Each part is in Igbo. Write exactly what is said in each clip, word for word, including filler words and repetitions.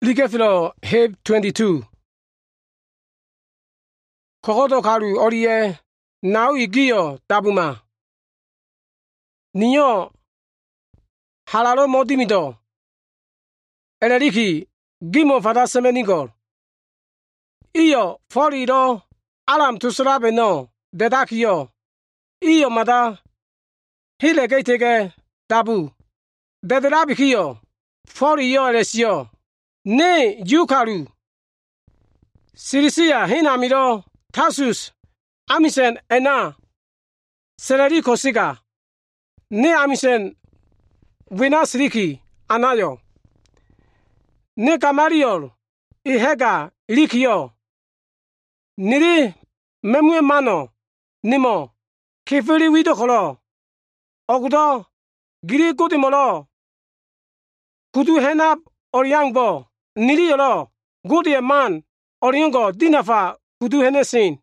Plikefilo Heb twenty-two. Kokoto karu oriye nau igiyo tabuma. Niyo halalo modimido. Eleriki gimo fata semenigol. Iyo forido alam tusrabe no dedakiyo. Iyo mada hile geitege tabu. Dederabikiyo foriyo elesiyo. Ne yukaru Sirisia hinamiro Tasus Amisen ena Seleri kosiga Ne amisen Winasriki anayo Ne kamariol Ihega likio Niri memwe mano Nimo Kifiri widokolo Ogdo Giri kutimolo Kudu henap Oriangbo Niri yolo Gudie man Oriango dinafa kudu henesin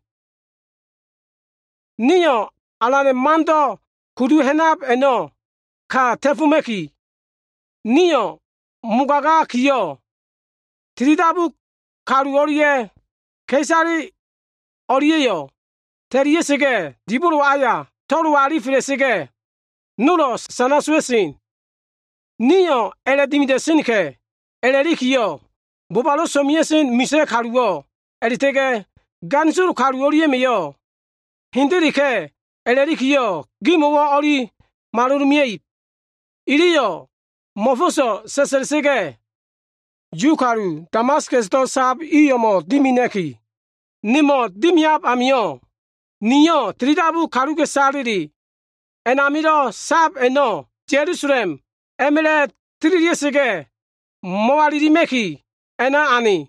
Niyo alane mando kudu henap eno Ka tefumeki Niyo mugaga kiyo Tridabu karu orie Kesari orie yo Teriye sege Diburu aya Toru arifire sege Nulos sanaswesin Niyo ele dimidesin ke Elerikiyo Bobalo somiesin mise karuo Eritege Gansuru karu orie meyo Hindirike Elerikiyo Gimowo ori Malurumiei Iriyo Mofoso sesersege Jukaru Damascus to sab iyomo dimineki Nimo dimiab amiyo Niyo tridabu karuge sariri Enamiro sab eno Jerusalem Emele tririyesege Moalirimeki ena ani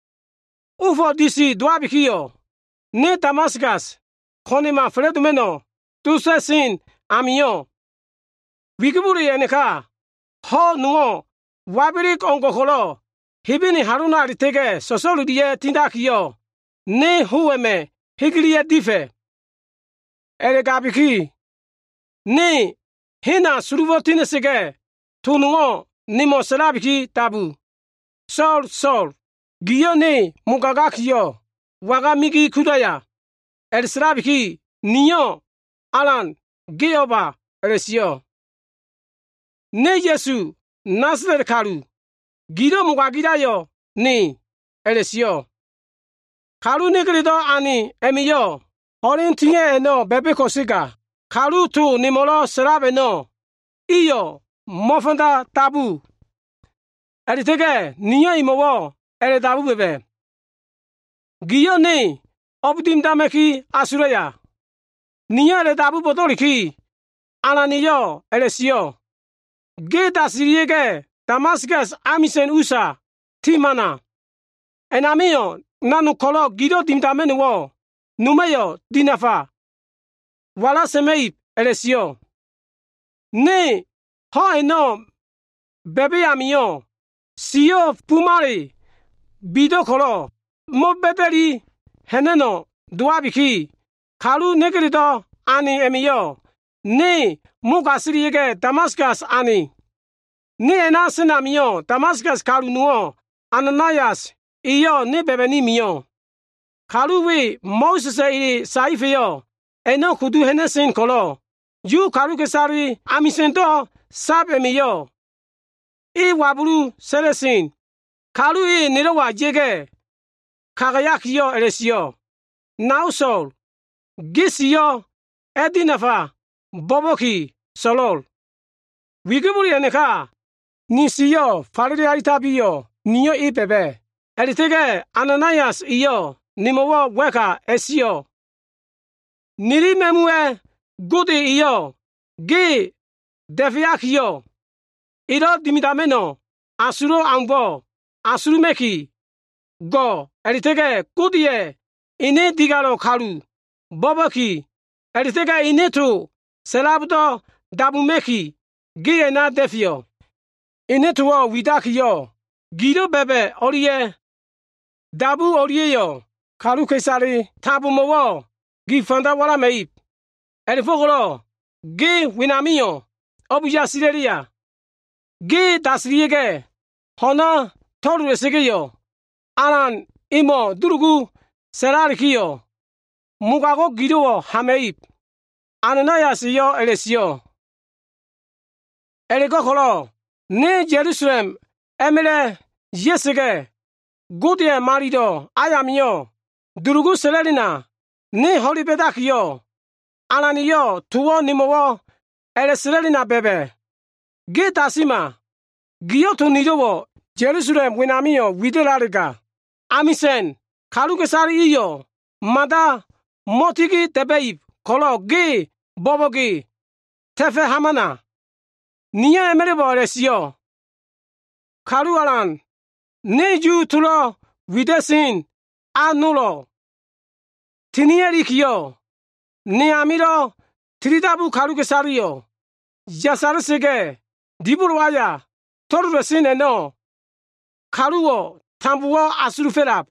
Ufo disi dwabikiyo Ne Damascus Konima fredumeno Tusesin amiyo Wikiburi eneka Ho nuo Wabirik ongokolo Hibini haruna aritege Sosolu diye tindakiyo Ne huweme Higiliye dife Eregabiki Ne Hina suruvo tinesege Tunuo Nimo selabiki tabu Sol sol Giyo ne mugagakiyo Waga migi kudaya El selabiki Niyo Alan Geyoba Elesiyo Ne Yesu Nasler karu Gido mugagidayo Ni Elesiyo Karu negrido ani emiyo Orin tinye eno bebe kosiga Karu tu nimolo selabe no Iyo Mofanda tabu Eritege niyo imowo ele tabu bebe Giyo ne Obdim dameki asureya Niyo ele tabu botoliki Ananiyo elesiyo Geta siriege Damascus amisen usa Timana Enamiyo nanu kolo gido dimdameni wo Numeyo dinafa Wala semeip elesiyo Ne Ho eno Bebe amiyo Siyo pumari Bido kolo Mo beberi Heneno Duabiki Kalu negrido Ani emiyo Ne Mugasiriege Damascus ani Ne enasin amiyo Damascus kalu nuo Ananias Iyo ne bebeni miyo Kalu we Moses iri saifeyo Eno kudu henesin kolo Yu kalu kesari Amisento Sab emiyo I waburu seresin Kalu i nirewa jege Kagayakiyo elesiyo Nausol Gisiyo Edinafa Boboki Solol Wigiburi eneka Nisiyo Faride aritabiyo Niyo i bebe Eritege Ananias iyo Nimowo weka esiyo Niri memue Gudi iyo Gi Defiakiyo Iro dimidameno Asuro angbo Asuru meki Go Eritege Gudiye Ine digaro karu Boboki Eritege ine tu Selabuto Dabumeki Giye na defio Ine tuwo widakiyo Gido bebe oriye Dabu oriye yo Karu kesari Tabu mowo Gifanda wala meip Erifogolo Gi winamiyo Obuja sireria Gi tasriege Hona toru segeyo alan imo durugu serarikiyo mugago gido hameip ananias yo elesio elego kolo ne Jerusalem emele yesege godie marido ayamio durugu selelina ne holibedakiyo ananiyo tuwo nimowo eleselelina bebe getasima giyoto nidowo Jerusalem winamiyo widelarega amisen kalukesari iyo mada motigi tebeip kolo ge bobogi tefe hamana niya emere boresio kalu alan neju tulo widesin anulo tinierikiyo niamiro tridabu kalukesariyo yasarsege diburwaya torresin eno kaluwo tambuwo asuruferap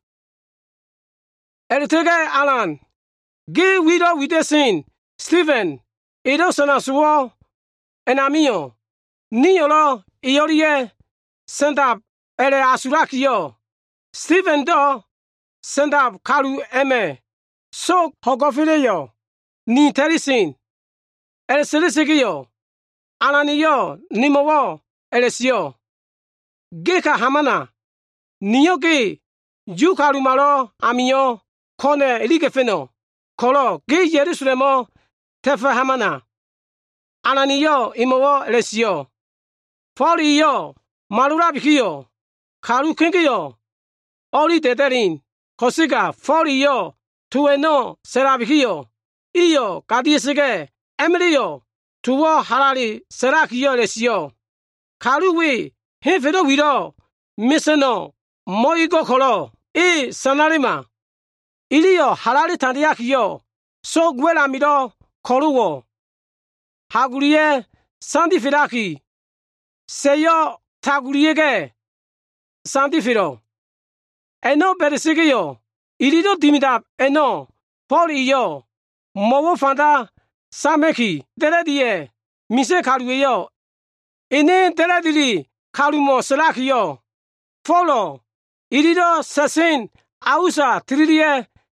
eritege alan ge wido widesin Stephen edo sanasuwo enamiyo niyolo iyorie sendap ere asurakiyo Stephen do sendap kalu eme so hogofileyo ni terisin ere selesigiyo ananiyo nimowo elesio geka hamana niyoge yukarumalo amiyo kone eligefeno kolo ge Jerusalemo tefe hamana ananiyo imowo elesio foriyo malurabikiyo kalu kengiyo ori deterin kosiga foriyo tueno serabikiyo iyo kadisige emriyo tuwo halali serakiyo elesio kaluwe hefedo wiro miseno moigo kolo e sanarima iliyo halali tandiakiyo so gwela mido koluwo haguliye sandifiraki seyo taguliyege sandifiro eno beresigiyo ilido dimidap eno poriyo mowo fanda sameki derediye mise kaluweyo ene deredili kalumo selakiyo folo ilido sesin ausa triliye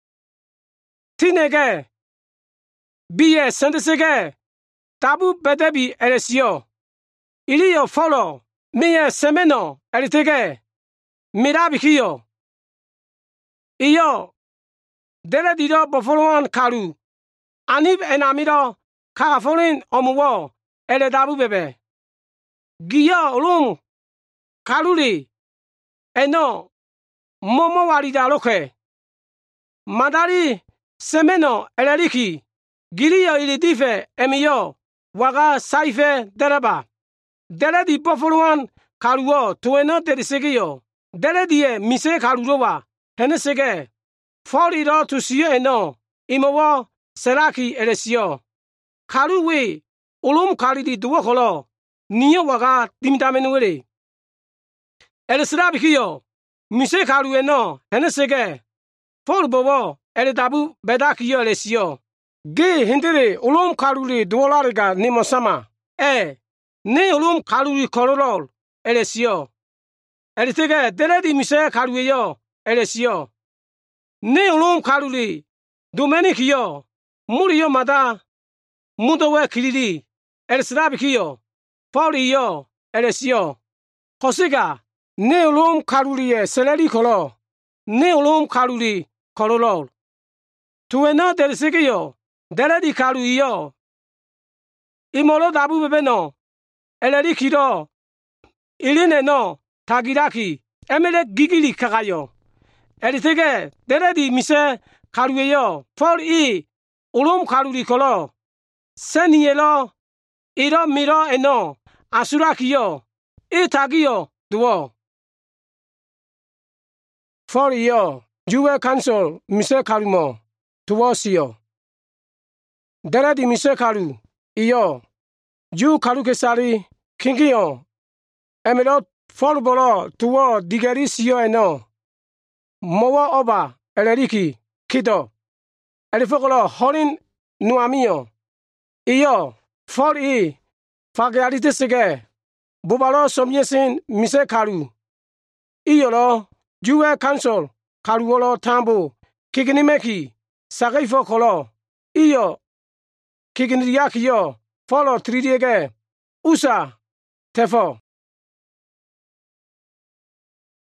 tinege biye sendesege tabu bedebi elesio iliyo folo miye semeno elitege mirabikiyo iyo deredido bofoloan kalu anib enamido kagafolin omuwo ele dabu bebe giyo ulum kaluli eno momo warida loke madari semeno eleriki giliyo ilidife emiyo waga saife dereba deredi bofoluan kaluwo tueno derisigiyo derediye mise kalurowa henesege forido tusiyo eno imowo seraki elesio kaluwe ulum kalidi duwokolo niyo waga dimdamenuere elesirabikiyo mise kalueno henesege forbowo eledabu bedakiyo elesio ge hindere ulum kaluli duolariga nimosama e ne ulum kaluli korolol elesio elitege deredi mise kaluyo elesio ne ulum kaluli dumenikiyo muriyo mada mudowe kilili elesirabikiyo foriyo elesio kosiga ne ulum kaluliye seleri kolo ne ulum kaluli kololol tueno derisigiyo deredi kaluyo imolo dabu bebeno elerikido ilineno tagiraki emele gigili kakayo elitege deredi mise kaluyo for i ulum kaluli kolo seniyelo iro miro eno asurakiyo itagiyo duwo for iyo juwe council mise kalumo tuwosiyo deredi mise kalu iyo ju kalu kesari kingiyo emelo for bolo tuwo digeri siyo eno mowo oba eleriki kido elifokolo horin nuamiyo iyo for i fagiaritesege bubalo somyesin mise kalu Iyolo, Juwe Council, Karuolo Tambo, Kikinimeki, Sagifo Kolo, Iyo, Kikiniakio, Follow Tridiege, Usa, Tefo.